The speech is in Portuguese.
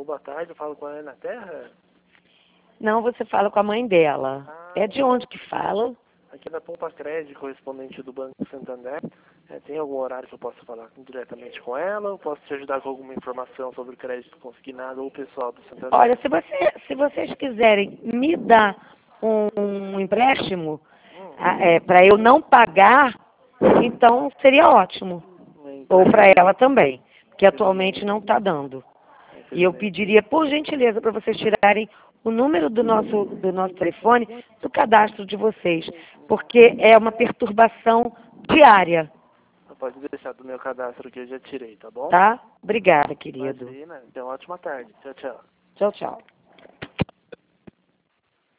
Alô, boa tarde, eu falo com a Ana Terra. Não, você fala com a mãe dela. É de onde que fala? Aqui da Poupa Crédito, correspondente do Banco Santander. Tem algum horário que eu possa falar diretamente com ela? Eu posso te ajudar com alguma informação sobre o crédito consignado ou pessoal do Santander? Olha, se vocês quiserem me dar um empréstimo para eu não pagar, então seria ótimo. Ou para ela também, que atualmente não está dando. E eu pediria, por gentileza, para vocês tirarem o número do nosso telefone do cadastro de vocês, porque é uma perturbação diária. Pode deixar do meu cadastro que eu já tirei, tá bom? Tá? Obrigada, querido. Imagina, então ótima tarde. Tchau, tchau. Tchau, tchau.